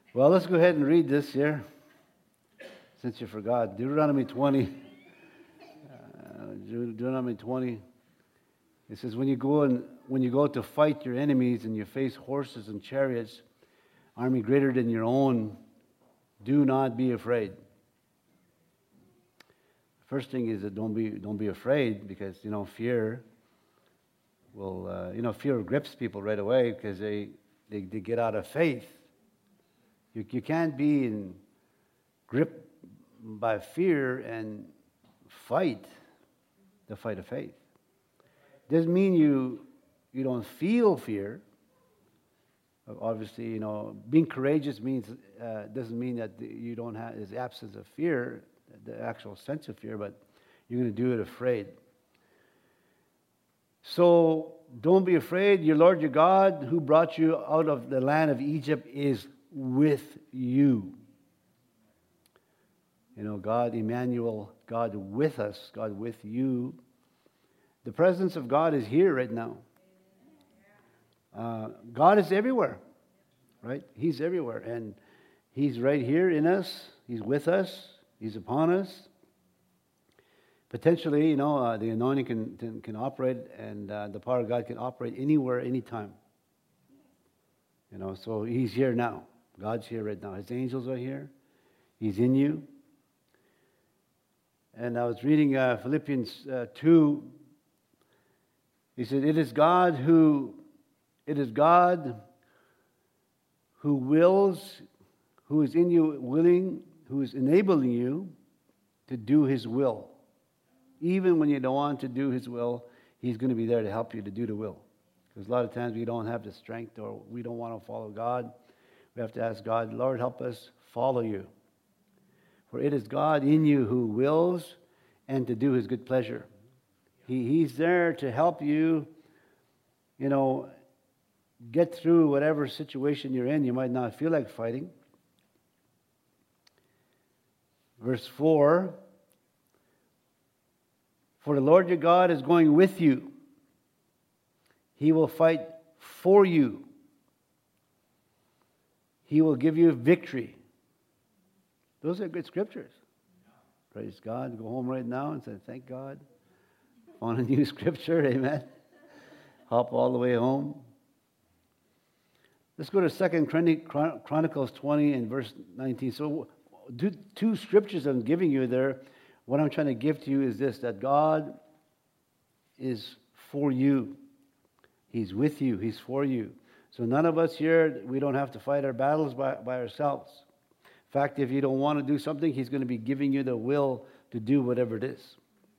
Well, let's go ahead and read this here, since you forgot. Deuteronomy 20. Deuteronomy 20. It says, when you go to fight your enemies and you face horses and chariots, army greater than your own, do not be afraid. The first thing is that don't be afraid, because fear will fear grips people right away because they get out of faith. You can't be gripped by fear and fight the fight of faith. Doesn't mean you don't feel fear. Obviously, being courageous means doesn't mean that you don't have this absence of fear, the actual sense of fear, but you're going to do it afraid. So don't be afraid. Your Lord, your God, who brought you out of the land of Egypt, is with you. God, Emmanuel, God with us, God with you. The presence of God is here right now. God is everywhere, right? He's everywhere, and He's right here in us. He's with us. He's upon us. Potentially, the anointing can operate, and the power of God can operate anywhere, anytime. So He's here now. God's here right now. His angels are here. He's in you. And I was reading Philippians 2. He said, It is God who wills, who is in you willing, who is enabling you to do His will. Even when you don't want to do His will, He's going to be there to help you to do the will. Because a lot of times we don't have the strength, or we don't want to follow God. We have to ask God, Lord, help us follow you. For it is God in you who wills and to do His good pleasure. He's there to help you, get through whatever situation you're in. You might not feel like fighting. Verse 4, for the Lord your God is going with you. He will fight for you. He will give you victory. Those are good scriptures. Praise God. Go home right now and say, thank God. On a new scripture, amen. Hop all the way home. Let's go to 2 Chronicles 20 and verse 19. So, two scriptures I'm giving you there. What I'm trying to give to you is this, that God is for you. He's with you. He's for you. So none of us here, we don't have to fight our battles by ourselves. In fact, if you don't want to do something, He's going to be giving you the will to do whatever it is.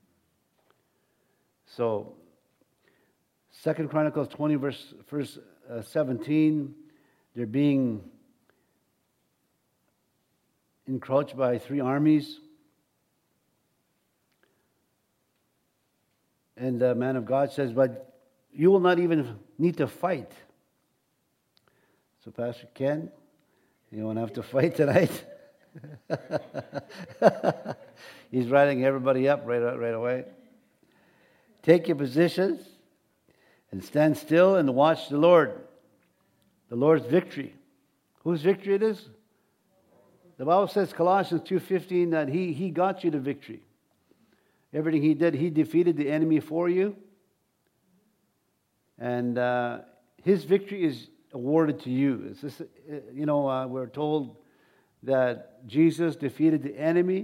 So, 2 Chronicles 20, verse 17, they're being encroached by 3 armies. And the man of God says, but you will not even need to fight. So Pastor Ken, you won't have to fight tonight. He's riding everybody up right away. Take your positions and stand still and watch the Lord. The Lord's victory. Whose victory it is? The Bible says, Colossians 2:15, that He got you the victory. Everything He did, He defeated the enemy for you. And His victory is awarded to you. It's just, we're told that Jesus defeated the enemy,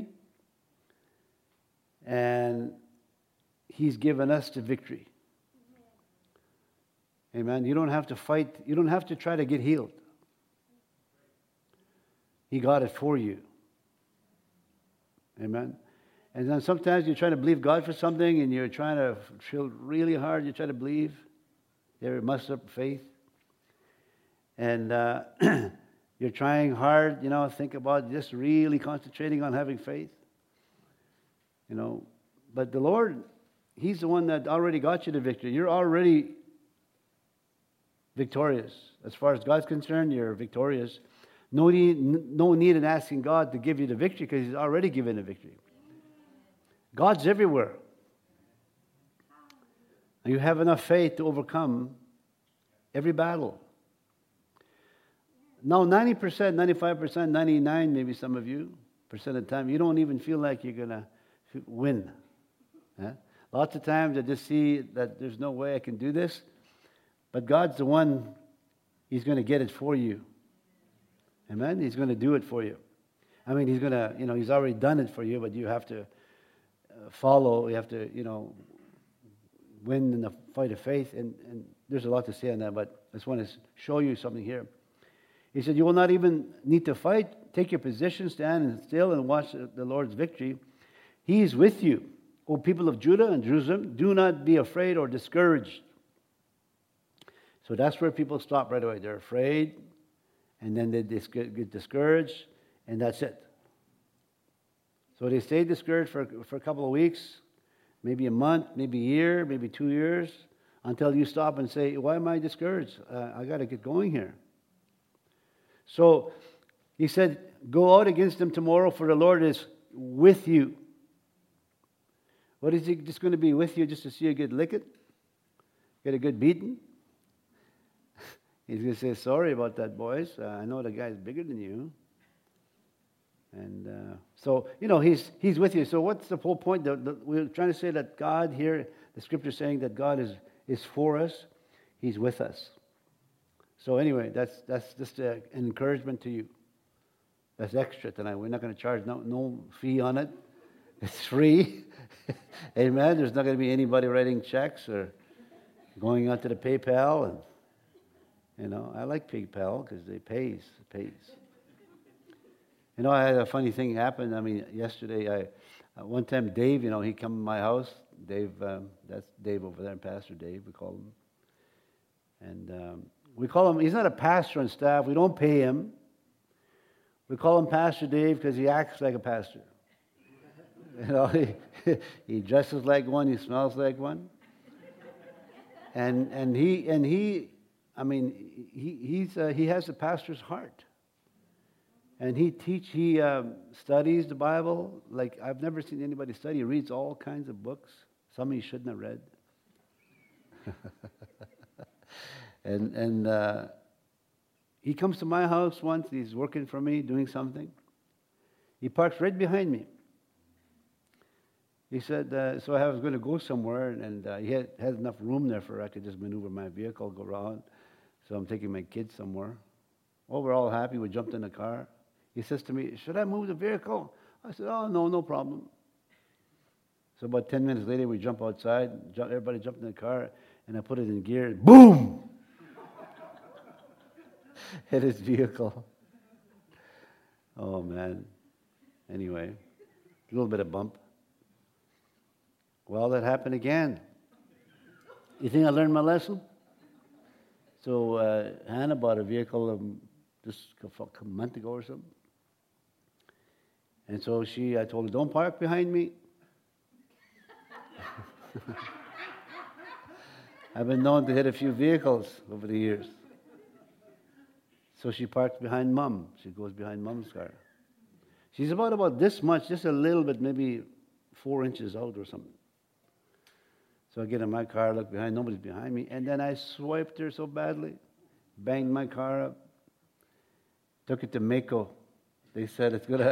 and He's given us the victory. Amen. You don't have to fight. You don't have to try to get healed. He got it for you. Amen. And then sometimes you're trying to believe God for something, and you're trying to feel really hard. You try to believe. You're mustered up faith. And you're trying hard, think about just really concentrating on having faith. But the Lord, He's the one that already got you the victory. You're already victorious. As far as God's concerned, you're victorious. No need in asking God to give you the victory, because He's already given the victory. God's everywhere. And you have enough faith to overcome every battle. Now 90%, 95%, 99%, maybe some of you, percent of the time, you don't even feel like you're going to win. Huh? Lots of times I just see that there's no way I can do this, but God's the one, He's going to get it for you. Amen? He's going to do it for you. I mean, He's going to, He's already done it for you, but you have to follow, you have to, win in the fight of faith, and there's a lot to say on that, but I just want to show you something here. He said, you will not even need to fight. Take your position, stand still, and watch the Lord's victory. He is with you. O people of Judah and Jerusalem, do not be afraid or discouraged. So that's where people stop right away. They're afraid, and then they get discouraged, and that's it. So they stay discouraged for a couple of weeks, maybe a month, maybe a year, maybe 2 years, until you stop and say, why am I discouraged? I got to get going here. So he said, go out against them tomorrow, for the Lord is with you. What is He just going to be with you just to see you get licked? Get a good beating? He's going to say, sorry about that, boys. I know the guy's bigger than you. And so, He's with you. So what's the whole point? We're trying to say that God here, the Scripture is saying that God is for us. He's with us. So anyway, that's just an encouragement to you. That's extra tonight. We're not going to charge no fee on it. It's free. Amen. There's not going to be anybody writing checks or going onto the PayPal. And, I like PayPal because it pays. I had a funny thing happen. I mean, yesterday, one time Dave, he come to my house. Dave, that's Dave over there, Pastor Dave, we call him. And we call him, he's not a pastor on staff. We don't pay him. We call him Pastor Dave because he acts like a pastor. He dresses like one, he smells like one. And he has a pastor's heart. And he studies the Bible like I've never seen anybody study. He reads all kinds of books. Some he shouldn't have read. and he comes to my house once. He's working for me, doing something. He parks right behind me. He said, so I was going to go somewhere, and he had enough room there for I could just maneuver my vehicle, go around. So I'm taking my kids somewhere. Oh, we're all happy. We jumped in the car. He says to me, should I move the vehicle? I said, oh, no problem. So about 10 minutes later, we jump outside. Everybody jumped in the car, and I put it in gear. Boom! Hit his vehicle. Oh, man. Anyway, a little bit of bump. Well, that happened again. You think I learned my lesson? So Hannah bought a vehicle just a month ago or something. And so I told her, don't park behind me. I've been known to hit a few vehicles over the years. So she parks behind Mom. She goes behind Mom's car. She's about this much, just a little bit, maybe 4 inches out or something. So I get in my car, look behind, nobody's behind me, and then I swiped her so badly, banged my car up, took it to Mako. They said it's gonna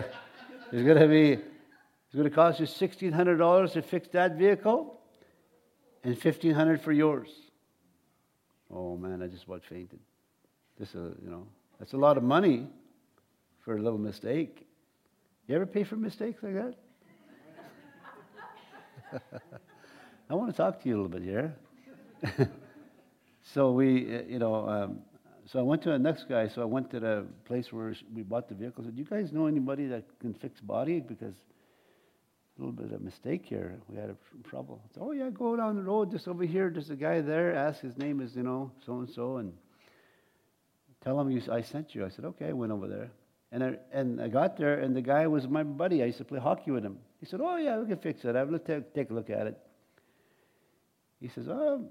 cost you $1,600 to fix that vehicle, and $1,500 for yours. Oh man, I just about fainted. That's a lot of money for a little mistake. You ever pay for mistakes like that? I want to talk to you a little bit here. So so I went to the next guy. So I went to the place where we bought the vehicle. I said, do you guys know anybody that can fix body? Because a little bit of mistake here. We had trouble. I said, oh yeah, go down the road, just over here. There's a guy there. Ask his name is, so-and-so. And tell him I sent you. I said, okay. I went over there. And I got there, and the guy was my buddy. I used to play hockey with him. He said, oh yeah, we can fix it. I'll take a look at it. He says,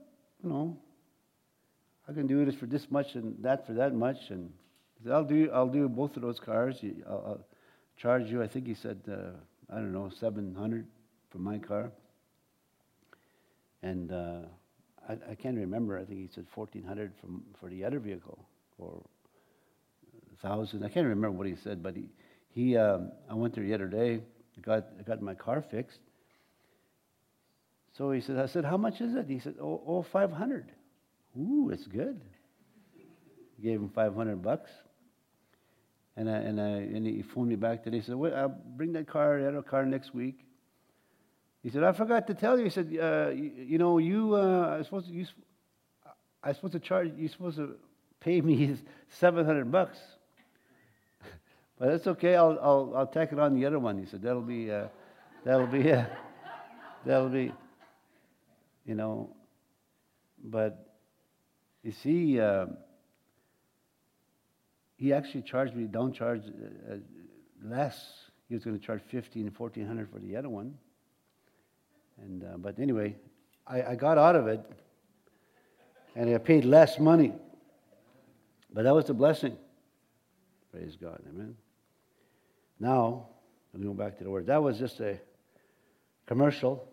I can do this for this much and that for that much. And he said, I'll do both of those cars. I'll charge you, I think he said, $700 for my car. And I can't remember. I think he said $1,400 for the other vehicle, or 1,000. I can't remember what he said, but I went there the other day. I got my car fixed. So he said, I said, how much is it? He said, oh, 500. Ooh, it's good. Gave him $500. And he phoned me back today. He said, well, I'll bring that car, the other car next week. He said, I forgot to tell you. He said, you're supposed to pay me $700. But that's okay. I'll tack it on the other one. He said, that'll be, But you see, he actually charged me downcharge less. He was going to charge $1,500 and $1,400 for the other one. And but anyway, I got out of it, and I paid less money. But that was the blessing. Praise God, amen. Now, I'm going back to the word. That was just a commercial.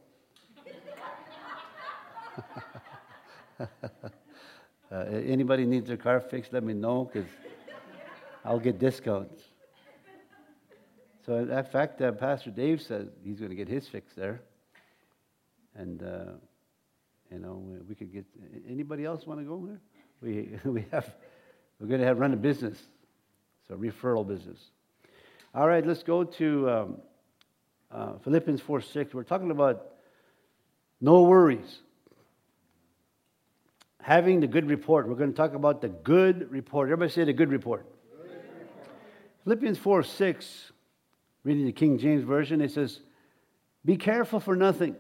Anybody needs their car fixed, let me know, because I'll get discounts. So in fact, Pastor Dave said he's going to get his fixed there. And, we could get, anybody else want to go there? We're going to run a business. So referral business. All right, let's go to Philippians 4:6. We're talking about no worries. Having the good report. We're going to talk about the good report. Everybody say the good report. Good report. Philippians 4:6, reading the King James Version, it says, be careful for nothing,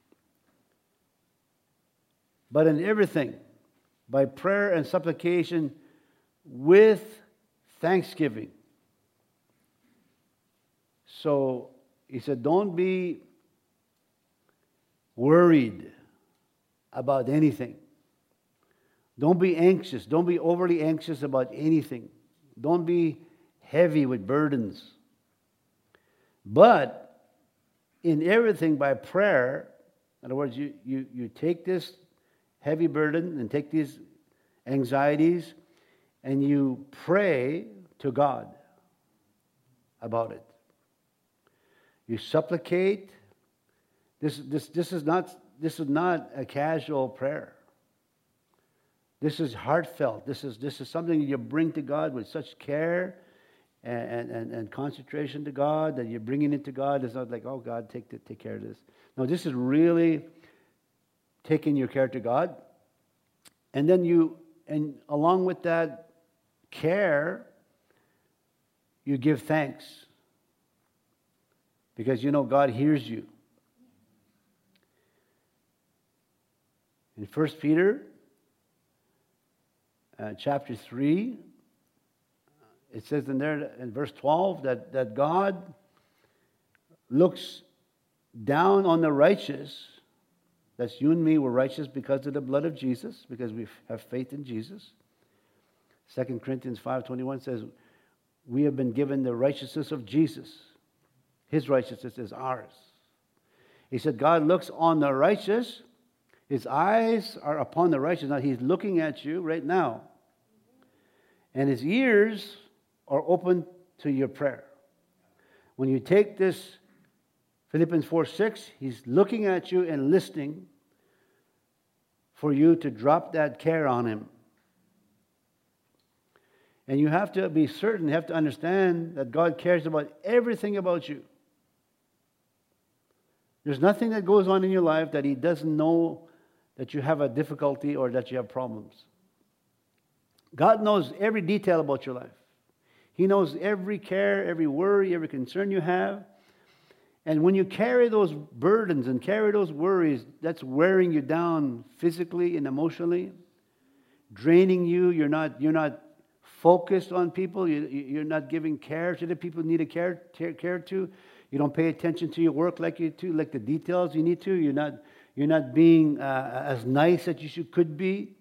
but in everything, by prayer and supplication, with thanksgiving. So he said, don't be worried about anything. Don't be anxious. Don't be overly anxious about anything. Don't be heavy with burdens. But in everything by prayer, in other words, you take this heavy burden and take these anxieties and you pray to God about it. You supplicate. This is not a casual prayer. This is heartfelt. This is something you bring to God with such care and concentration to God that you're bringing it to God. It's not like, oh God, take care of this. No, this is really taking your care to God. And then along with that care, you give thanks. Because you know God hears you. In 1 Peter chapter 3, it says in there in verse 12 that God looks down on the righteous. That's you and me. We're righteous because of the blood of Jesus, because we have faith in Jesus. 2 Corinthians 5:21 says, we have been given the righteousness of Jesus. His righteousness is ours. He said God looks on the righteous. His eyes are upon the righteous. Now He's looking at you right now. And His ears are open to your prayer. When you take this Philippians 4:6, He's looking at you and listening for you to drop that care on Him. And you have to be certain, you have to understand that God cares about everything about you. There's nothing that goes on in your life that He doesn't know that you have a difficulty or that you have problems. God knows every detail about your life. He knows every care, every worry, every concern you have. And when you carry those burdens and carry those worries, that's wearing you down physically and emotionally, draining you. You're not focused on people. You're not giving care to the people you need to care to. You don't pay attention to your work like the details you need to. You're not being as nice as you could be.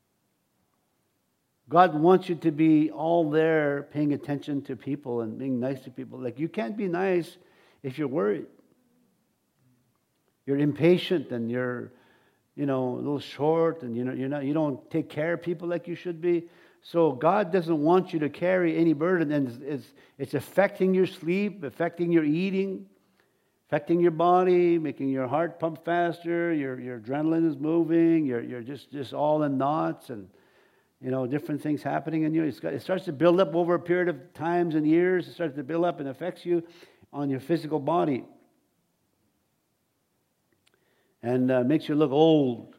God wants you to be all there, paying attention to people and being nice to people. Like, you can't be nice if you're worried. You're impatient and you're, a little short, and you don't take care of people like you should be. So God doesn't want you to carry any burden, and it's affecting your sleep, affecting your eating, affecting your body, making your heart pump faster, your adrenaline is moving, you're just all in knots, and different things happening in you. It starts to build up over a period of times and years. It starts to build up and affects you on your physical body. And makes you look old.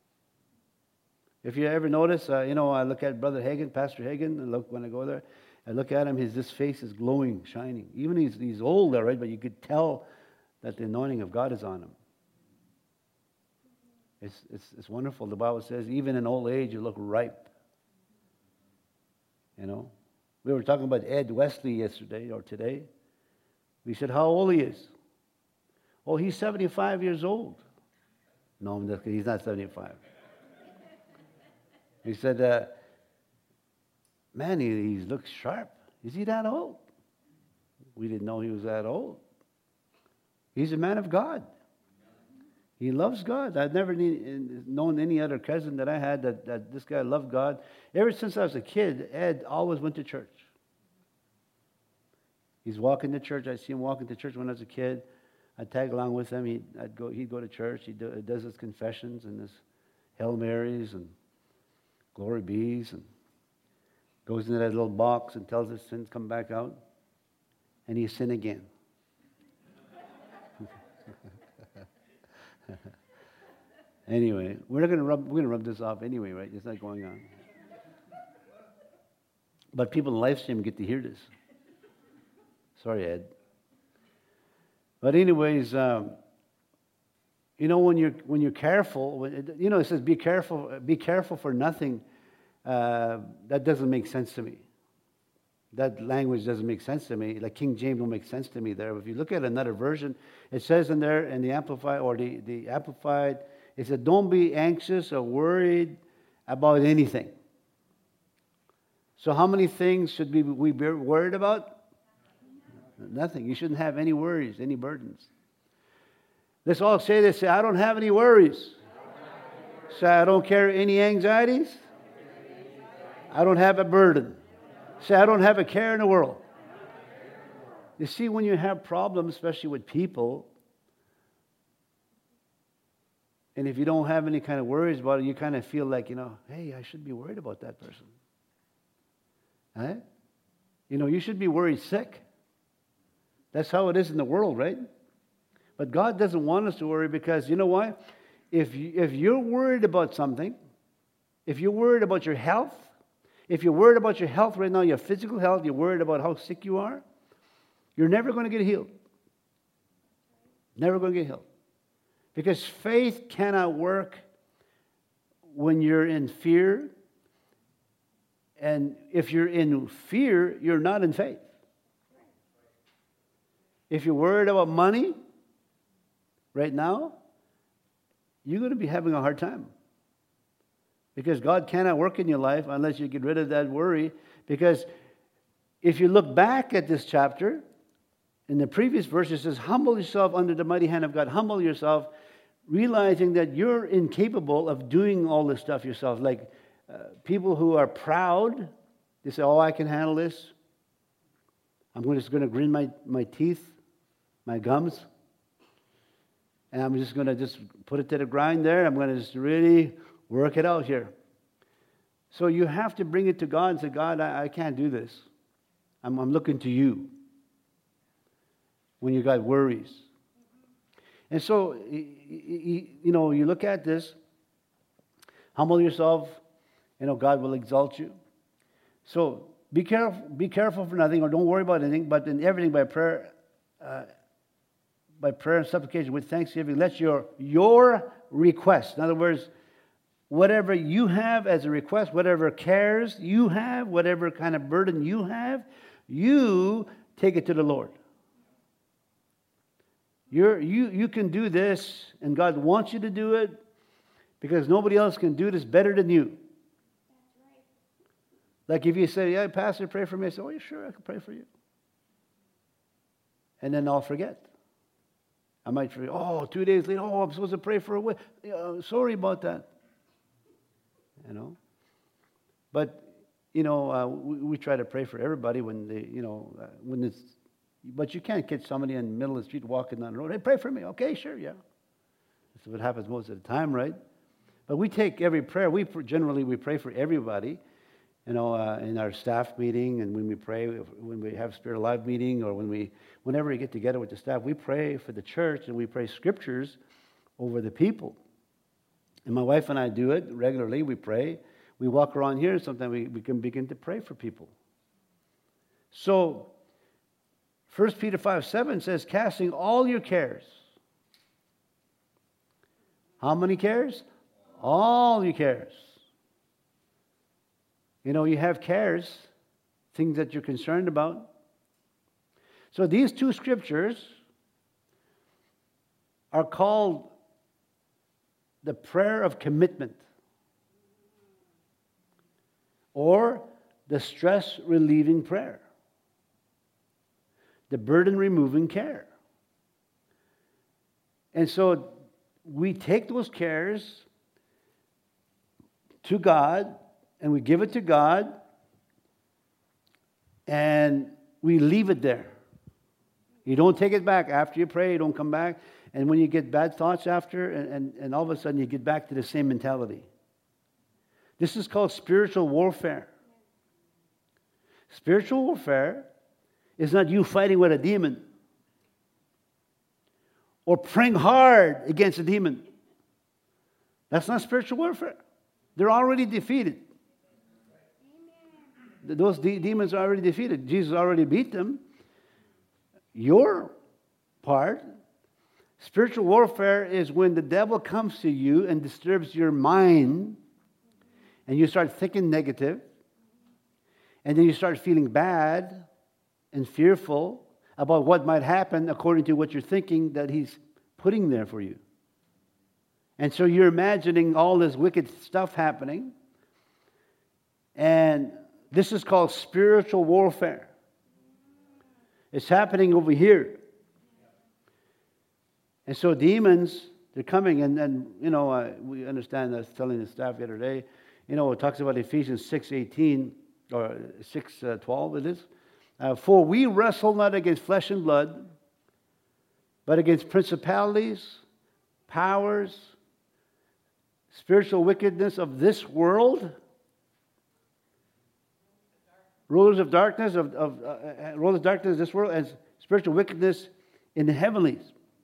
If you ever notice, I look at Brother Hagin, Pastor Hagin, and when I go there, I look at him, this face is glowing, shining. Even he's old there, right? But you could tell that the anointing of God is on him. It's wonderful. The Bible says, even in old age, you look ripe. We were talking about Ed Wesley yesterday or today. We said how old he is. Oh, he's 75 years old. No, he's not 75. He said, man, he looks sharp. Is he that old? We didn't know he was that old. He's a man of God. He loves God. I've never known any other cousin that I had that this guy loved God. Ever since I was a kid, Ed always went to church. He's walking to church. I see him walking to church when I was a kid. I'd tag along with him. He'd go to church. He does his confessions and his Hail Marys and Glory Bees, and goes into that little box and tells his sins come back out, and he sin again. Anyway, we're gonna rub this off anyway, right? It's not going on. But people in live stream get to hear this. Sorry, Ed. But anyways, when you're careful, it says be careful for nothing. That doesn't make sense to me. That language doesn't make sense to me. Like King James don't make sense to me there. But if you look at another version, it says in there in the Amplified or the Amplified, it said, "Don't be anxious or worried about anything." So how many things should we be worried about? Nothing. You shouldn't have any worries, any burdens. Let's all say this. Say, I don't have any worries. Say, I don't carry any anxieties. I don't have a burden. Say, I don't have a care in the world. You see, when you have problems, especially with people, and if you don't have any kind of worries about it, you kind of feel like, hey, I should be worried about that person. Right? You should be worried sick. That's how it is in the world, right? But God doesn't want us to worry because, you know why? If you're worried about something, if you're worried about your health, if you're worried about your health right now, your physical health, you're worried about how sick you are, you're never going to get healed. Never going to get healed. Because faith cannot work when you're in fear. And if you're in fear, you're not in faith. If you're worried about money right now, you're going to be having a hard time. Because God cannot work in your life unless you get rid of that worry. Because if you look back at this chapter, in the previous verse it says, humble yourself under the mighty hand of God. Humble yourself, realizing that you're incapable of doing all this stuff yourself. Like people who are proud, they say, oh, I can handle this. I'm just going to grin my teeth, my gums. And I'm just going to just put it to the grind there. I'm going to just really work it out here. So you have to bring it to God and say, God, I can't do this. I'm looking to you when you got worries. And so, you look at this, humble yourself, God will exalt you. So be careful for nothing, or don't worry about anything, but in everything by prayer and supplication with thanksgiving, let your request, in other words, whatever you have as a request, whatever cares you have, whatever kind of burden you have, you take it to the Lord. You can do this, and God wants you to do it, because nobody else can do this better than you. Like if you say, yeah, Pastor, pray for me. I say, oh, yeah, sure, I can pray for you. And then I'll forget. I might forget, 2 days later, I'm supposed to pray for a week. Sorry about that. But we try to pray for everybody when they, when it's, but you can't catch somebody in the middle of the street walking down the road. Hey, pray for me. Okay, sure, yeah. That's what happens most of the time, right? But we take every prayer. Generally we pray for everybody, in our staff meeting, and when we pray, when we have Spirit Alive meeting, or whenever we get together with the staff, we pray for the church and we pray scriptures over the people. And my wife and I do it regularly. We pray. We walk around here, and sometimes we can begin to pray for people. So 1 Peter 5:7 says, casting all your cares. How many cares? All your cares. You have cares, things that you're concerned about. So these two scriptures are called the prayer of commitment, or the stress relieving prayer, the burden removing care. And so we take those cares to God, and we give it to God, and we leave it there. You don't take it back after you pray. You don't come back. And when you get bad thoughts after, and all of a sudden you get back to the same mentality. This is called spiritual warfare. Spiritual warfare is not you fighting with a demon or praying hard against a demon. That's not spiritual warfare. They're already defeated. Those demons are already defeated. Jesus already beat them. Your part, spiritual warfare, is when the devil comes to you and disturbs your mind, and you start thinking negative, and then you start feeling bad and fearful about what might happen according to what you're thinking that he's putting there for you. And so you're imagining all this wicked stuff happening. And this is called spiritual warfare. It's happening over here. And so demons, they're coming. And we understand, I was telling the staff the other day, it talks about Ephesians 6:18 or 6:12 it is. For we wrestle not against flesh and blood, but against principalities, powers, spiritual wickedness of this world, rulers of darkness rulers of darkness of this world, and spiritual wickedness in the heavenlies.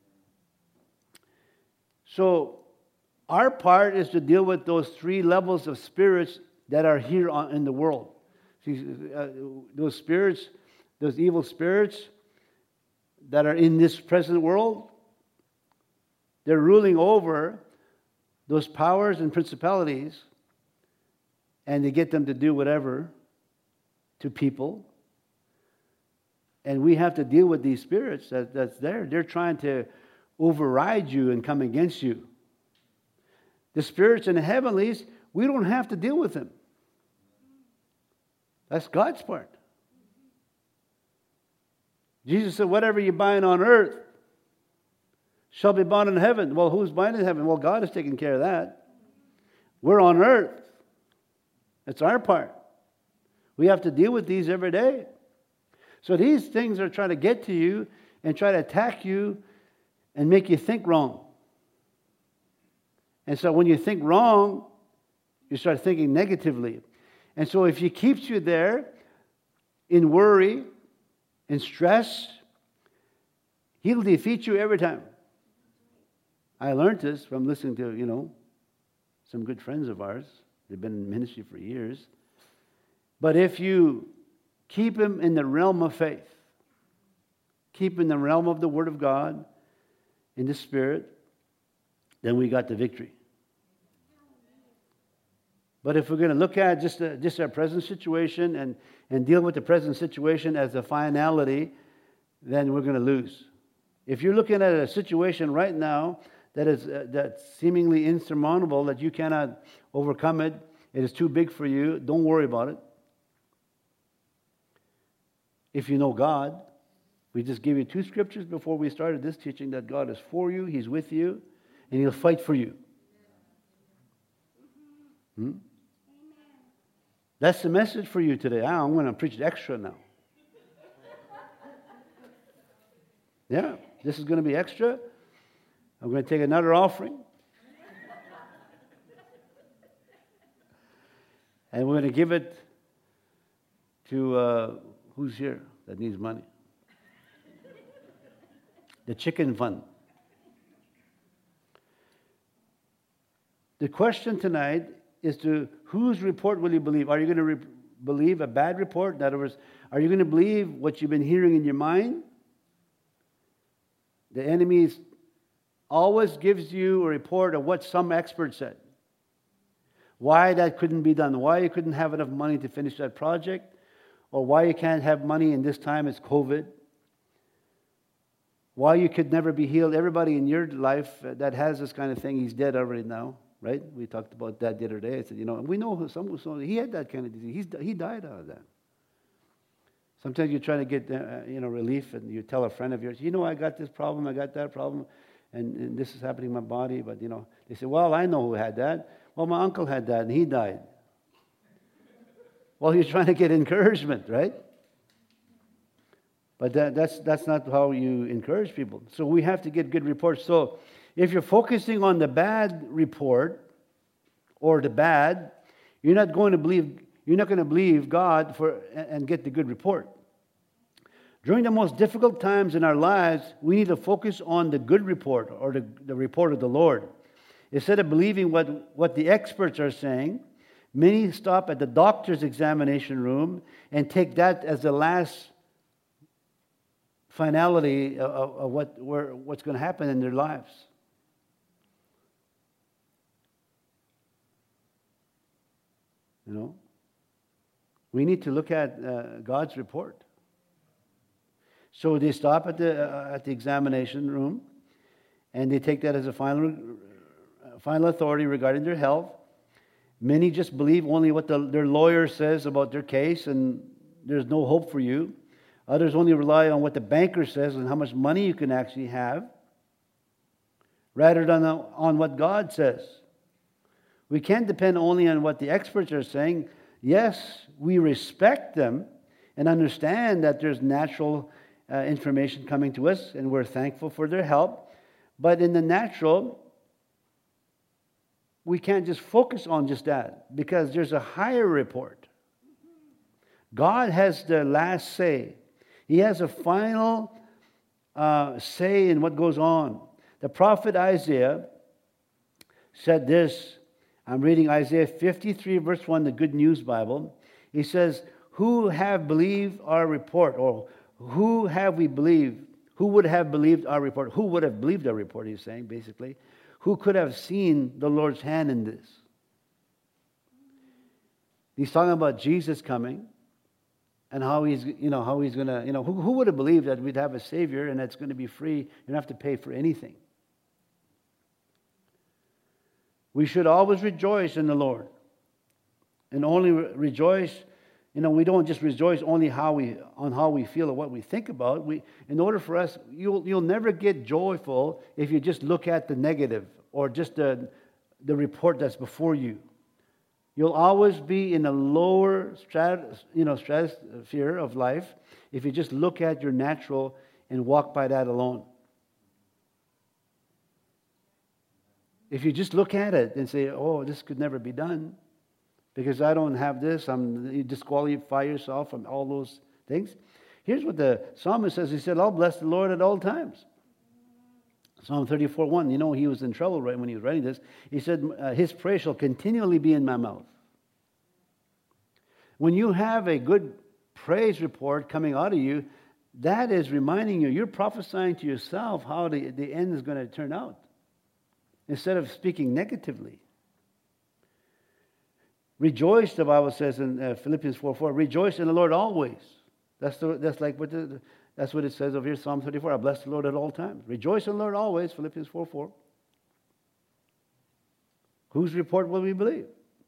So our part is to deal with those three levels of spirits that are here in the world. See, those spirits, those evil spirits that are in this present world, they're ruling over those powers and principalities, and they get them to do whatever to people. And we have to deal with these spirits that's there. They're trying to override you and come against you. The spirits in the heavenlies, we don't have to deal with them. That's God's part. Jesus said, whatever you bind on earth shall be bound in heaven. Well, who's binding in heaven? Well, God is taking care of that. We're on earth. It's our part. We have to deal with these every day. So these things are trying to get to you and try to attack you and make you think wrong. And so when you think wrong, you start thinking negatively. And so if he keeps you there in worry, in stress, he'll defeat you every time. I learned this from listening to, some good friends of ours. They've been in ministry for years. But if you keep him in the realm of faith, keep him in the realm of the Word of God, in the Spirit, then we got the victory. But if we're going to look at just our present situation and deal with the present situation as a finality, then we're going to lose. If you're looking at a situation right now that's seemingly insurmountable, that you cannot overcome it, it is too big for you, don't worry about it. If you know God, we just gave you two scriptures before we started this teaching that God is for you, He's with you, and He'll fight for you. That's the message for you today. I'm going to preach extra now. Yeah, this is going to be extra. I'm going to take another offering. And we're going to give it to who's here that needs money? The chicken fund. The question tonight is to whose report will you believe? Are you going to believe a bad report? In other words, are you going to believe what you've been hearing in your mind? The enemy always gives you a report of what some expert said. Why that couldn't be done. Why you couldn't have enough money to finish that project. Or why you can't have money in this time it's COVID. Why you could never be healed. Everybody in your life that has this kind of thing, he's dead already now. Right? We talked about that the other day. I said, we know someone, he had that kind of disease. He died out of that. Sometimes you're trying to get, relief, and you tell a friend of yours, I got this problem, I got that problem, and this is happening in my body. But, they say, well, I know who had that. Well, my uncle had that, and he died. Well, you're trying to get encouragement, right? But that's not how you encourage people. So we have to get good reports. So if you're focusing on the bad report or the bad, you're not going to believe God and get the good report. During the most difficult times in our lives, we need to focus on the good report or the report of the Lord. Instead of believing what the experts are saying, many stop at the doctor's examination room and take that as the last finality of what's going to happen in their lives. We need to look at God's report. So they stop at the examination room, and they take that as a final authority regarding their health. Many just believe only what their lawyer says about their case, and there's no hope for you. Others only rely on what the banker says and how much money you can actually have, rather than on what God says. We can't depend only on what the experts are saying. Yes, we respect them and understand that there's natural information coming to us, and we're thankful for their help. But in the natural, we can't just focus on just that, because there's a higher report. God has the last say. He has a final say in what goes on. The prophet Isaiah said this. I'm reading Isaiah 53, verse 1, the Good News Bible. He says, who have believed our report? Or who have we believed? Who would have believed our report? Who would have believed our report, he's saying, basically. Who could have seen the Lord's hand in this? He's talking about Jesus coming and how he's going to, who would have believed that we'd have a Savior and it's going to be free? You don't have to pay for anything. We should always rejoice in the Lord. And only rejoice, we don't just rejoice only on how we feel or what we think about. In order for us, you'll never get joyful if you just look at the negative or just the report that's before you. You'll always be in a lower stratosphere of life if you just look at your natural and walk by that alone. If you just look at it and say, oh, this could never be done because I don't have this, you disqualify yourself from all those things. Here's what the psalmist says. He said, I'll bless the Lord at all times. Psalm 34:1, he was in trouble right when he was writing this. He said, his praise shall continually be in my mouth. When you have a good praise report coming out of you, that is reminding you, you're prophesying to yourself how the end is going to turn out, instead of speaking negatively. Rejoice, the Bible says in Philippians 4:4, rejoice in the Lord always. That's what it says over here, Psalm 34. I bless the Lord at all times. Rejoice in the Lord always, Philippians 4:4. Whose report will we believe?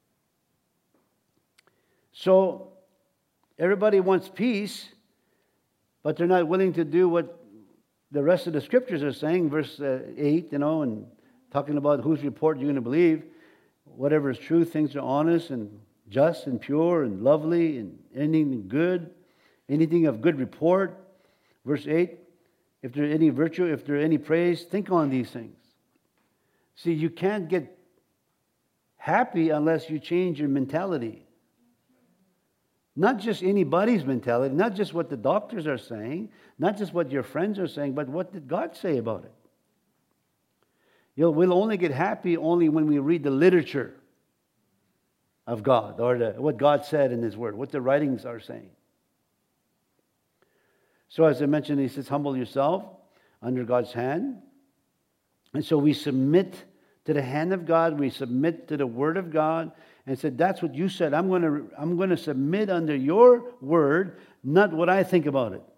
So, everybody wants peace, but they're not willing to do what the rest of the scriptures are saying, verse 8, and talking about whose report you're going to believe. Whatever is true, things are honest, and just and pure and lovely and anything good, anything of good report. Verse 8, if there any virtue, if there any praise, think on these things. See, you can't get happy unless you change your mentality. Not just anybody's mentality, not just what the doctors are saying, not just what your friends are saying, but what did God say about it? We'll only get happy only when we read the literature of God, or what God said in His Word, what the writings are saying. So as I mentioned, He says, humble yourself under God's hand. And so we submit to the hand of God, we submit to the Word of God, and said, that's what you said. I'm going to submit under your Word, not what I think about it.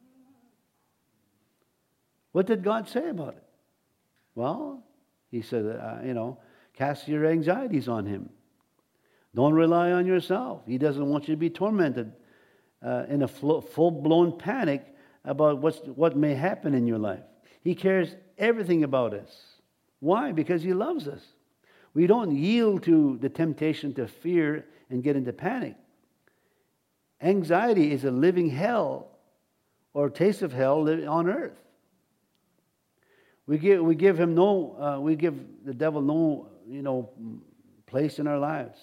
What did God say about it? Well, He said, cast your anxieties on Him. Don't rely on yourself. He doesn't want you to be tormented in a full-blown panic about what may happen in your life. He cares everything about us. Why? Because He loves us. We don't yield to the temptation to fear and get into panic. Anxiety is a living hell or taste of hell on earth. We give the devil no place in our lives.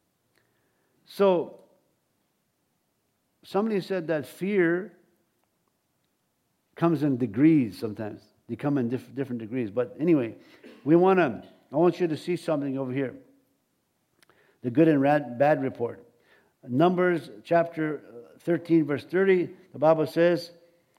So somebody said that fear comes in degrees sometimes. They come in different degrees. But anyway, I want you to see something over here. The good and bad report. Numbers chapter 13, verse 30, the Bible says,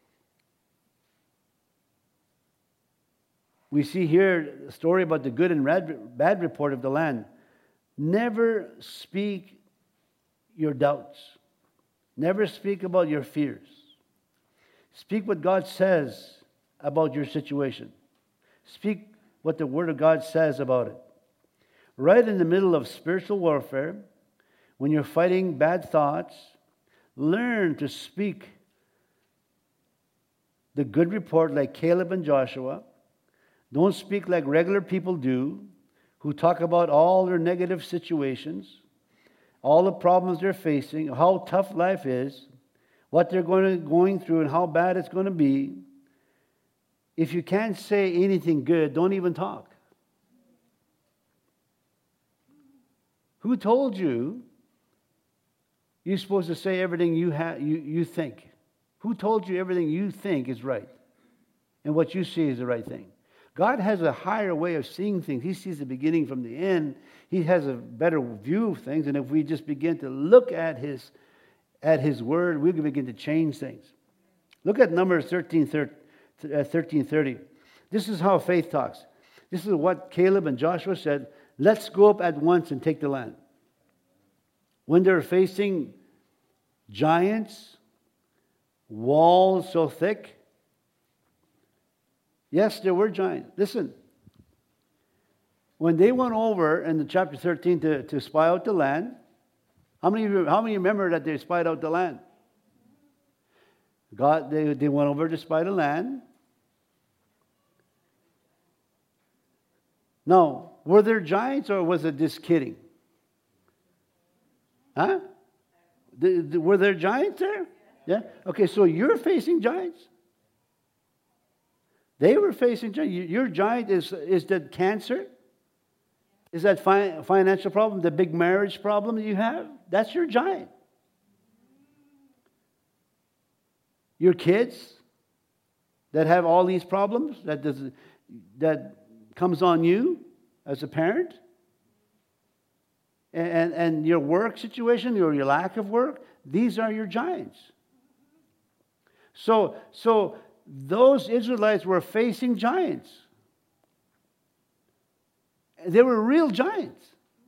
we see here a story about the good and bad report of the land. Never speak your doubts. Never speak about your fears. Speak what God says about your situation. Speak what the Word of God says about it. Right in the middle of spiritual warfare, when you're fighting bad thoughts, learn to speak the good report like Caleb and Joshua. Don't speak like regular people do, who talk about all their negative situations, all the problems they're facing, how tough life is, what they're going through, and how bad it's going to be. If you can't say anything good, don't even talk. Who told you you're supposed to say everything you think? Who told you everything you think is right and what you see is the right thing? God has a higher way of seeing things. He sees the beginning from the end. He has a better view of things. And if we just begin to look at His Word, we can begin to change things. Look at Numbers 13:30. This is how faith talks. This is what Caleb and Joshua said. Let's go up at once and take the land. When they're facing giants, walls so thick. Yes, there were giants. Listen, when they went over in the chapter 13 to spy out the land, how many remember that they spied out the land? They went over to spy the land. Now, were there giants or was it just kidding? Huh? Were there giants there? Yeah? Okay, so you're facing giants. They were facing giants. Your giant is that cancer? Is that financial problem? The big marriage problem that you have? That's your giant. Your kids that have all these problems that comes on you as a parent, and your work situation or your lack of work, these are your giants. So those Israelites were facing giants. They were real giants.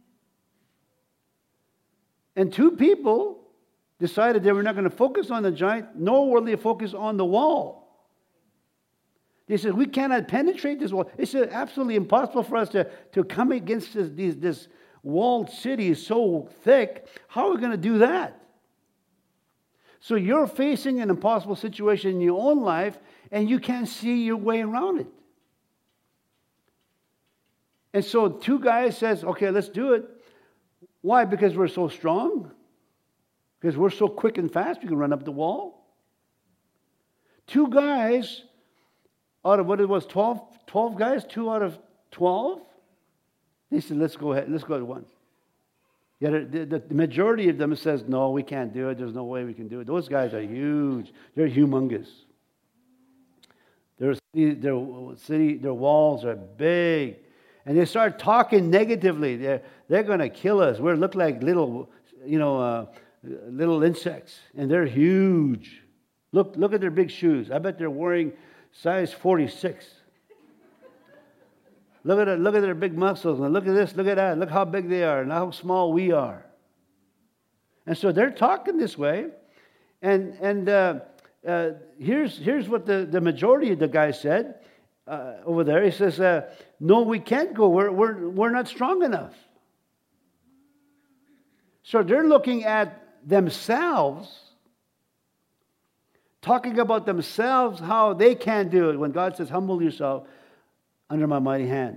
And two people decided they were not going to focus on the giant, nor will they focus on the wall. They said, we cannot penetrate this wall. It's absolutely impossible for us to come against this walled city is so thick. How are we going to do that? So you're facing an impossible situation in your own life, and you can't see your way around it. And so two guys says, okay, let's do it. Why? Because we're so strong? Because we're so quick and fast, we can run up the wall? 2 guys out of what it was, 12 guys, 2 out of 12? They said, let's go ahead, let's go at once. Yeah, the majority of them says, no, we can't do it. There's no way we can do it. Those guys are huge. They're humongous. Their walls are big. And they start talking negatively. They're going to kill us. We look like little insects. And they're huge. Look at their big shoes. I bet they're wearing size 46. Look at their big muscles, and look at this, look at that, look how big they are, and how small we are. And so they're talking this way, and here's what the majority of the guys said over there. He says, "No, we can't go. We're not strong enough." So they're looking at themselves, talking about themselves, how they can't do it. When God says, "Humble yourself under my mighty hand."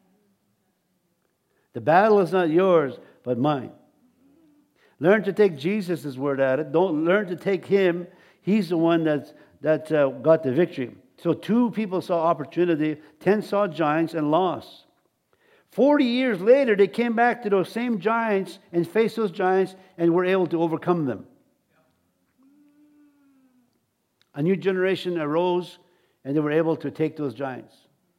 The battle is not yours, but mine. Learn to take Jesus' word at it. Don't learn to take him. He's the one that got the victory. So 2 people saw opportunity, 10 saw giants and lost. 40 years later, they came back to those same giants and faced those giants and were able to overcome them. A new generation arose and they were able to take those giants.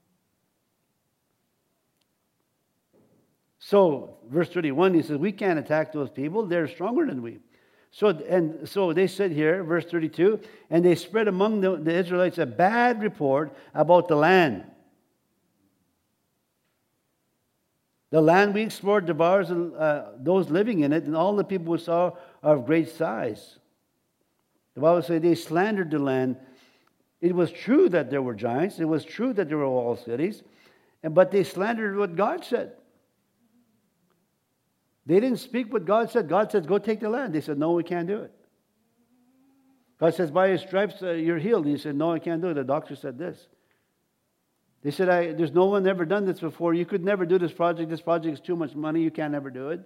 So, verse 31, he says, we can't attack those people. They're stronger than we. So they said here, verse 32, and they spread among the Israelites a bad report about the land. The land we explored devours those living in it, and all the people we saw are of great size. The Bible says they slandered the land. It was true that there were giants. It was true that there were walled cities. But they slandered what God said. They didn't speak what God said. God said, go take the land. They said, no, we can't do it. God says, by his stripes you're healed. And he said, no, I can't do it. The doctor said this. They said, there's no one ever done this before. You could never do this project. This project is too much money. You can't ever do it.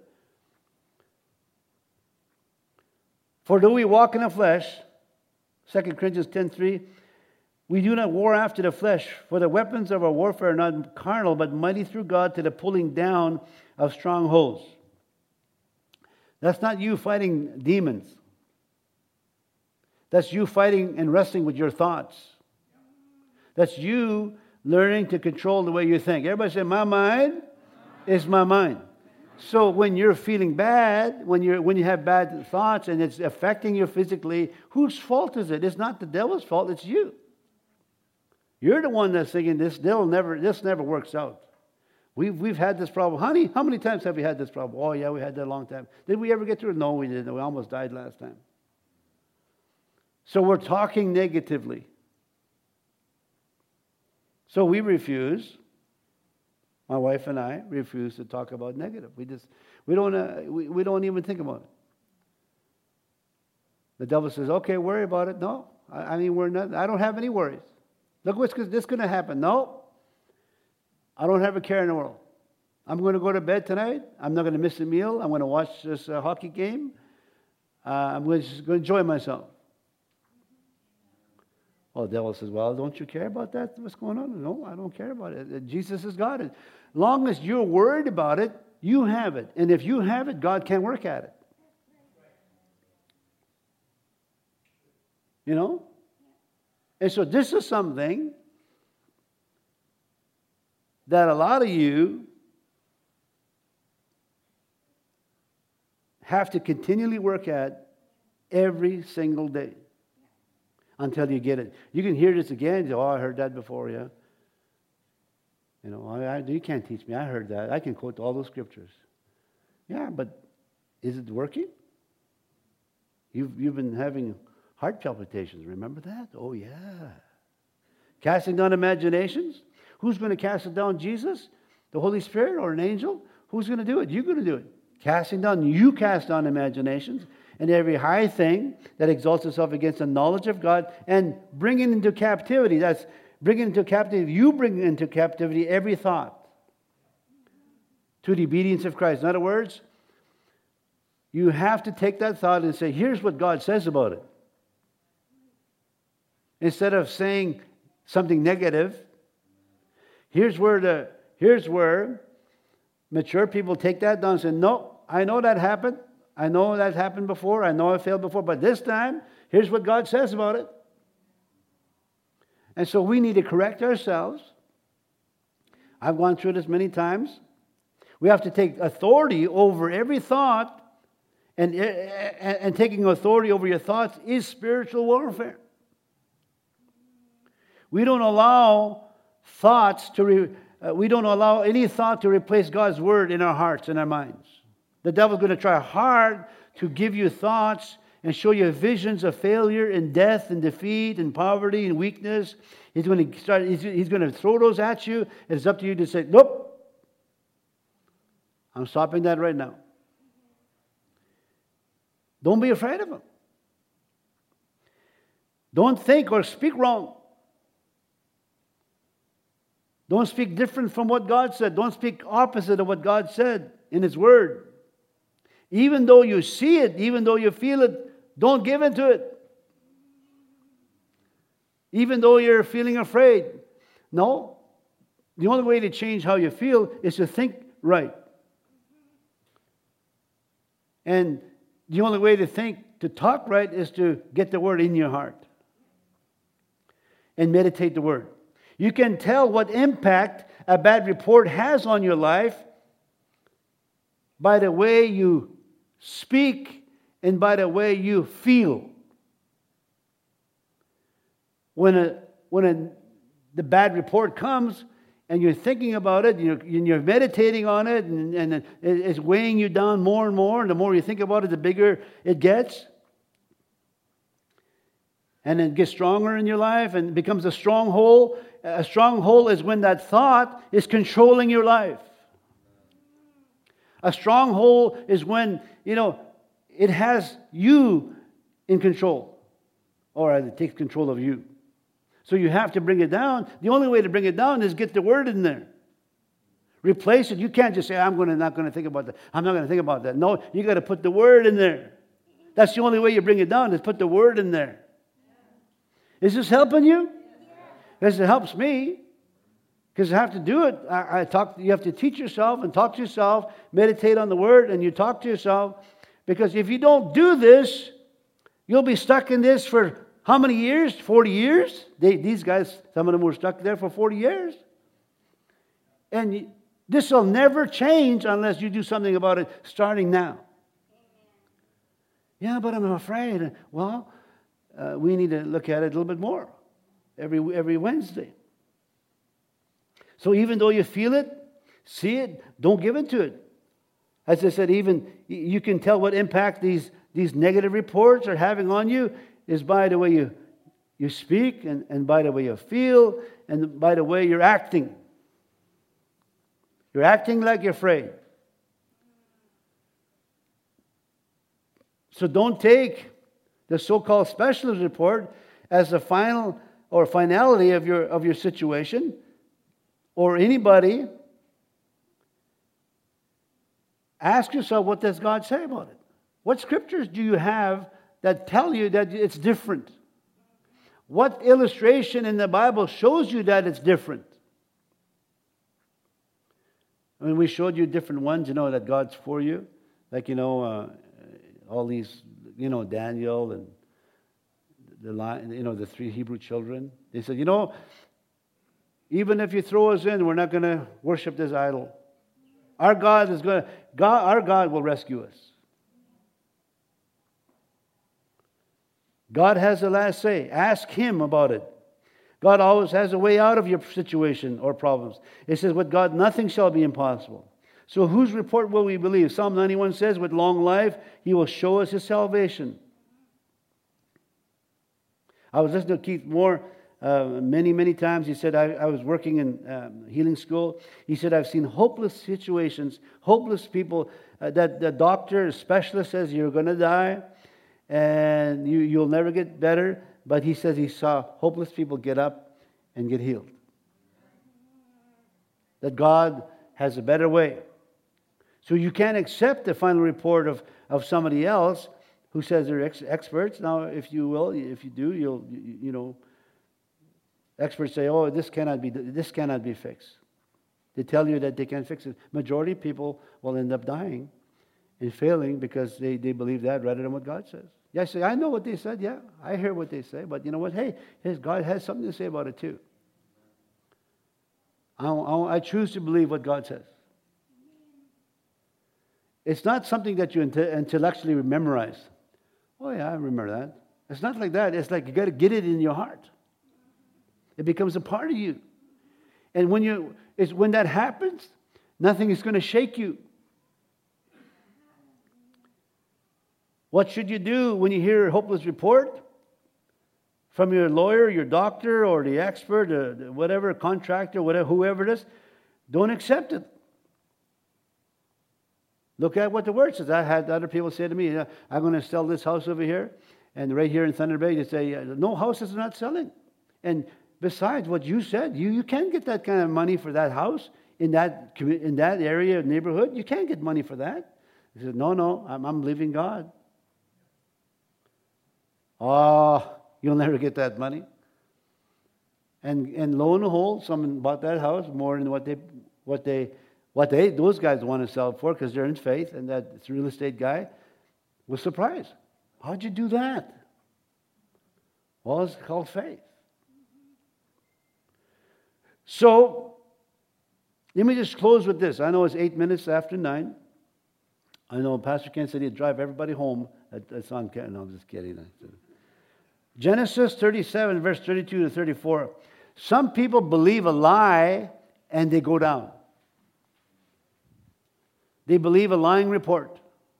For though we walk in the flesh, 2 Corinthians 10:3, we do not war after the flesh, for the weapons of our warfare are not carnal, but mighty through God to the pulling down of strongholds. That's not you fighting demons. That's you fighting and wrestling with your thoughts. That's you learning to control the way you think. Everybody say, my mind is my mind. So when you're feeling bad, when you have bad thoughts and it's affecting you physically, whose fault is it? It's not the devil's fault, it's you. You're the one that's thinking this never works out. We've had this problem. Honey, how many times have we had this problem? Oh yeah, we had that a long time. Did we ever get through it? No, we didn't. We almost died last time. So we're talking negatively. So we refuse. My wife and I refuse to talk about negative. We don't even think about it. The devil says, "Okay, worry about it." No, I don't have any worries. Look what's this going to happen. No, I don't have a care in the world. I'm going to go to bed tonight. I'm not going to miss a meal. I'm going to watch this hockey game. I'm just going to enjoy myself. Well, the devil says, well, don't you care about that? What's going on? No, I don't care about it. Jesus has got it. Long as you're worried about it, you have it. And if you have it, God can work at it. You know? And so this is something that a lot of you have to continually work at every single day until you get it. You can hear this again. Oh, I heard that before, yeah. You know, you can't teach me. I heard that. I can quote all those scriptures. Yeah, but is it working? You've been having heart palpitations. Remember that? Oh, yeah. Casting down imaginations. Who's going to cast it down? Jesus? The Holy Spirit or an angel? Who's going to do it? You're going to do it. You cast down imaginations and every high thing that exalts itself against the knowledge of God and bring it into captivity. That's bringing into captivity. You bring into captivity every thought to the obedience of Christ. In other words, you have to take that thought and say, here's what God says about it. Instead of saying something negative, here's where mature people take that down and say, no, I know that happened. I know that happened before. I know I failed before. But this time, here's what God says about it. And so we need to correct ourselves. I've gone through this many times. We have to take authority over every thought. And taking authority over your thoughts is spiritual warfare. We don't allow we don't allow any thought to replace God's word in our hearts and our minds. The devil's going to try hard to give you thoughts and show you visions of failure and death and defeat and poverty and weakness. He's going to throw those at you. It's up to you to say, nope, I'm stopping that right now. Don't be afraid of him. Don't think or speak wrong. Don't speak different from what God said. Don't speak opposite of what God said in His Word. Even though you see it, even though you feel it, don't give in to it. Even though you're feeling afraid. No. The only way to change how you feel is to think right. And the only way to talk right is to get the Word in your heart. And meditate the Word. You can tell what impact a bad report has on your life by the way you speak and by the way you feel. When the bad report comes and you're thinking about it, and you're meditating on it, and it's weighing you down more and more, and the more you think about it, the bigger it gets. And it gets stronger in your life and becomes a stronghold. A stronghold is when that thought is controlling your life. A stronghold is when, it has you in control. Or it takes control of you. So you have to bring it down. The only way to bring it down is get the Word in there. Replace it. You can't just say, not going to think about that. I'm not going to think about that. No, you got to put the Word in there. That's the only way you bring it down, is put the Word in there. Is this helping you? Because it helps me. Because you have to do it. You have to teach yourself and talk to yourself, meditate on the Word, and you talk to yourself. Because if you don't do this, you'll be stuck in this for how many years? 40 years? These guys, some of them were stuck there for 40 years. And this will never change unless you do something about it starting now. Yeah, but I'm afraid. Well, we need to look at it a little bit more every Wednesday. So even though you feel it, see it, don't give in to it. As I said, even you can tell what impact these negative reports are having on you is by the way you speak and by the way you feel and by the way you're acting. You're acting like you're afraid. So don't take the so-called specialist report as the final or finality of your situation or anybody. Ask yourself, what does God say about it? What scriptures do you have that tell you that it's different? What illustration in the Bible shows you that it's different? I mean, we showed you different ones, that God's for you. Like, all these, Daniel and the 3 Hebrew children. They said, even if you throw us in, we're not going to worship this idol. Our God will rescue us. God has the last say. Ask Him about it. God always has a way out of your situation or problems. It says, with God, nothing shall be impossible. So whose report will we believe? Psalm 91 says, with long life, He will show us His salvation. I was listening to Keith Moore many, many times. He said, I was working in healing school. He said, I've seen hopeless situations, hopeless people that the doctor, the specialist says, you're going to die and you'll never get better. But he says he saw hopeless people get up and get healed. That God has a better way. So you can't accept the final report of somebody else who says they're experts. Now, if you will, if you do, you'll experts say, oh, this cannot be fixed. They tell you that they can't fix it. Majority of people will end up dying and failing because they believe that rather than what God says. Yeah, I say, I know what they said. Yeah, I hear what they say. But you know what? Hey, God has something to say about it too. I choose to believe what God says. It's not something that you intellectually memorize. Oh yeah, I remember that. It's not like that. It's like you got to get it in your heart. It becomes a part of you. And when that happens, nothing is going to shake you. What should you do when you hear a hopeless report from your lawyer, your doctor, or the expert, whatever, contractor, whatever, whoever it is? Don't accept it. Look at what the Word says. I had other people say to me, I'm going to sell this house over here. And right here in Thunder Bay, they say, no houses are not selling. And besides what you said, you can't get that kind of money for that house in that area, neighborhood. You can't get money for that. He said, no, I'm believing God. Oh, you'll never get that money. And lo and behold, someone bought that house more than what those guys want to sell it for because they're in faith, and that real estate guy was surprised. How'd you do that? Well, it's called faith. So, let me just close with this. I know it's 8 minutes after 9. I know Pastor Ken said he'd drive everybody home. That's on Ken. No, I'm just kidding. Genesis 37, verse 32 to 34. Some people believe a lie and they go down. They believe a lying report.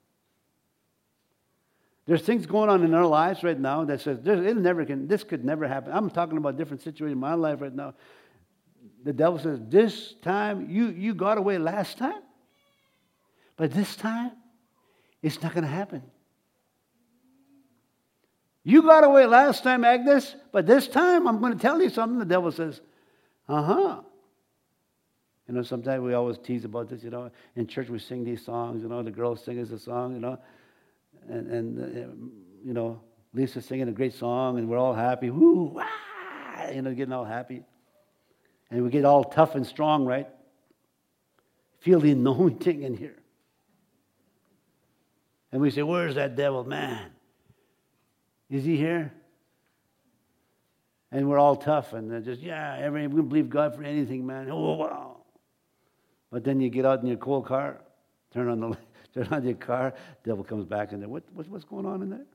There's things going on in our lives right now that says this could never happen. I'm talking about different situations in my life right now. The devil says, this time, you got away last time, but this time, it's not going to happen. You got away last time, Agnes, but this time, I'm going to tell you something. The devil says, You know, sometimes we always tease about this, In church we sing these songs, the girls sing us a song, and Lisa's singing a great song, and we're all happy. Woo, wah, getting all happy. And we get all tough and strong, right? Feel the anointing in here. And we say, where's that devil, man? Is he here? And we're all tough and we believe God for anything, man. Oh, wow. But then you get out in your cold car, turn on your car, the devil comes back in there. What's going on in there?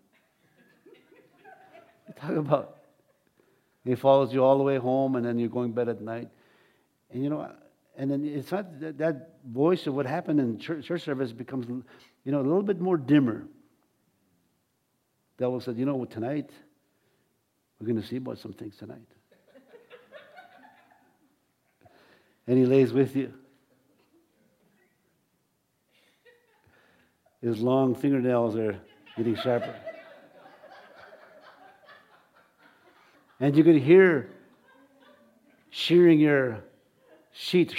What you talking about? He follows you all the way home, and then you're going to bed at night. And and then it's not that voice of what happened in church service becomes, a little bit more dimmer. The devil said, tonight, we're going to see about some things tonight. And he lays with you. His long fingernails are getting sharper. And you could hear shearing your sheet.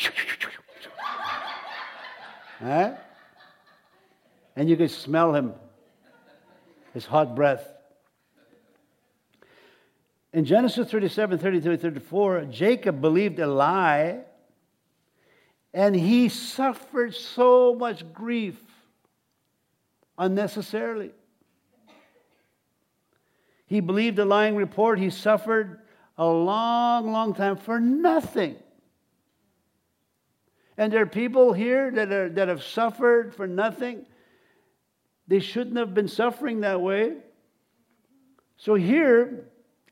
Right? And you could smell him, his hot breath. In Genesis 37, 32, 34, Jacob believed a lie, and he suffered so much grief unnecessarily. He believed a lying report. He suffered a long, long time for nothing. And there are people here that have suffered for nothing. They shouldn't have been suffering that way. So here,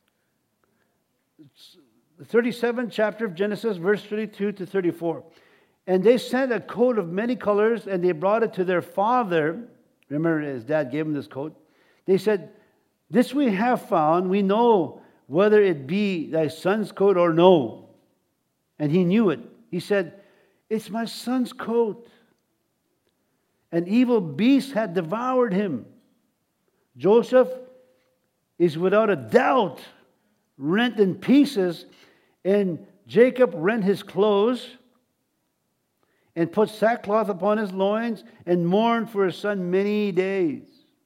the 37th chapter of Genesis, verse 32 to 34. And they sent a coat of many colors, and they brought it to their father. Remember, his dad gave him this coat. They said, this we have found. We know whether it be thy son's coat or no. And he knew it. He said, it's my son's coat. An evil beast had devoured him. Joseph is without a doubt rent in pieces, and Jacob rent his clothes. and put sackcloth upon his loins, and mourned for his son many days.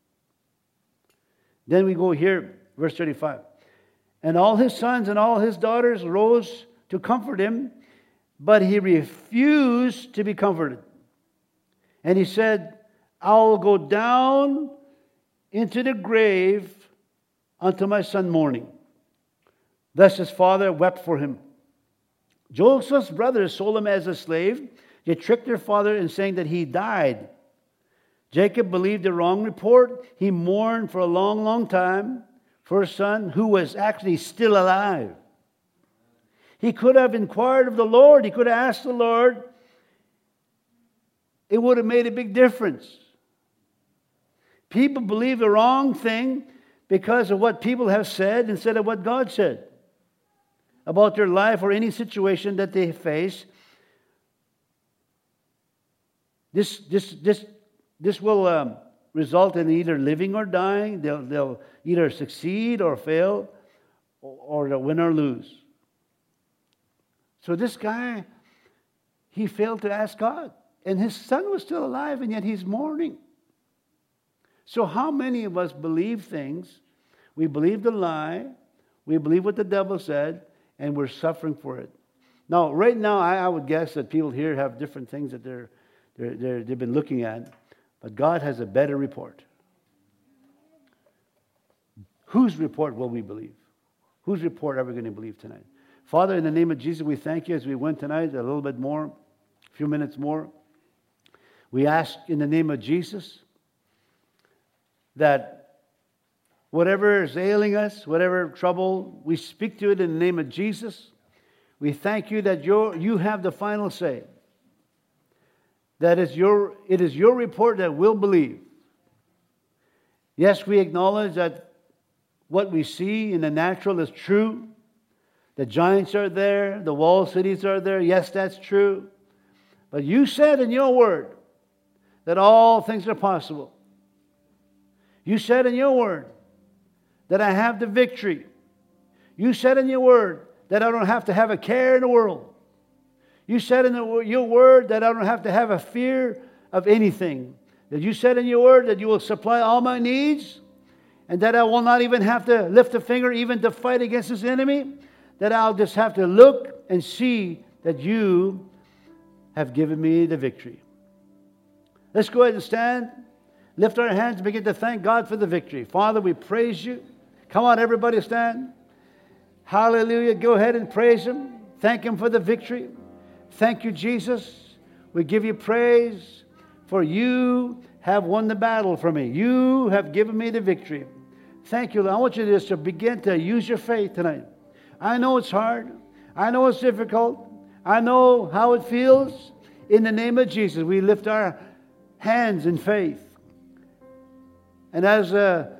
Then we go here, verse 35. And all his sons and all his daughters rose to comfort him, but he refused to be comforted. And he said, I will go down into the grave until my son mourning. Thus his father wept for him. Joseph's brothers sold him as a slave. They tricked their father in saying that he died. Jacob believed the wrong report. He mourned for a long, long time for his son who was actually still alive. He could have inquired of the Lord. He could have asked the Lord. It would have made a big difference. People believe the wrong thing because of what people have said instead of what God said about their life or any situation that they face. This will result in either living or dying. They'll either succeed or fail, or they'll win or lose. So this guy, he failed to ask God. And his son was still alive, and yet he's mourning. So how many of us believe things? We believe the lie. We believe what the devil said, and we're suffering for it. Now, right now, I would guess that people here have different things that they've been looking at. But God has a better report. Whose report will we believe? Whose report are we going to believe tonight? Father, in the name of Jesus, we thank you as we went tonight a little bit more, a few minutes more. We ask in the name of Jesus that whatever is ailing us, whatever trouble, we speak to it in the name of Jesus. We thank you that you have the final say. That it is your report that we'll believe. Yes, we acknowledge that what we see in the natural is true. The giants are there. The walled cities are there. Yes, that's true. But you said in your word that all things are possible. You said in your word that I have the victory. You said in your word that I don't have to have a care in the world. You said in your word that I don't have to have a fear of anything. That you said in your word that you will supply all my needs, and that I will not even have to lift a finger even to fight against this enemy. That I'll just have to look and see that you have given me the victory. Let's go ahead and stand. Lift our hands and begin to thank God for the victory. Father, we praise you. Come on, everybody stand. Hallelujah. Go ahead and praise Him. Thank Him for the victory. Thank you, Jesus. We give you praise, for you have won the battle for me. You have given me the victory. Thank you, Lord. I want you to begin to use your faith tonight. I know it's hard. I know it's difficult. I know how it feels. In the name of Jesus, we lift our hands in faith. And as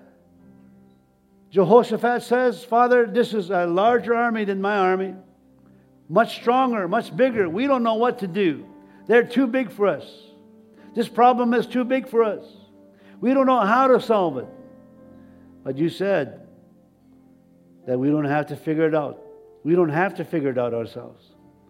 Jehoshaphat says, Father, this is a larger army than my army. Much stronger, much bigger. We don't know what to do. They're too big for us. This problem is too big for us. We don't know how to solve it. But you said that we don't have to figure it out. We don't have to figure it out ourselves.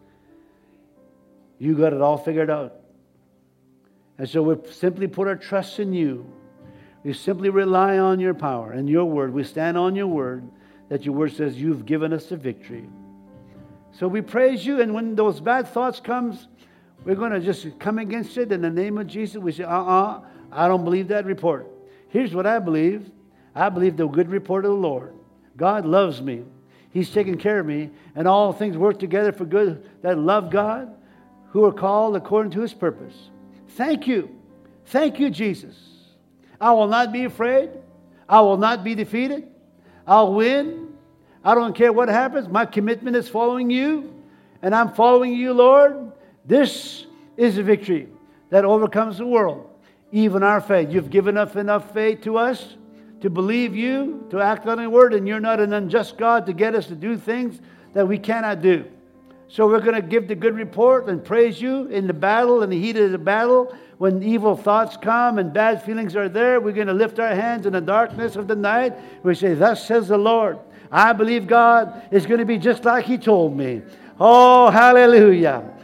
You got it all figured out. And so we simply put our trust in you. We simply rely on your power and your word. We stand on your word, that your word says you've given us the victory. So we praise you, and when those bad thoughts comes, we're going to just come against it in the name of Jesus. We say, I don't believe that report. Here's what I believe. I believe the good report of the Lord. God loves me. He's taking care of me, and all things work together for good that love God, who are called according to His purpose. Thank you. Thank you, Jesus. I will not be afraid. I will not be defeated. I'll win. I don't care what happens. My commitment is following you, and I'm following you, Lord. This is a victory that overcomes the world, even our faith. You've given us enough faith to us to believe you, to act on your word, and you're not an unjust God to get us to do things that we cannot do. So we're going to give the good report and praise you in the battle, in the heat of the battle. When evil thoughts come and bad feelings are there, we're going to lift our hands in the darkness of the night. We say, thus says the Lord. I believe God is going to be just like He told me. Oh, hallelujah.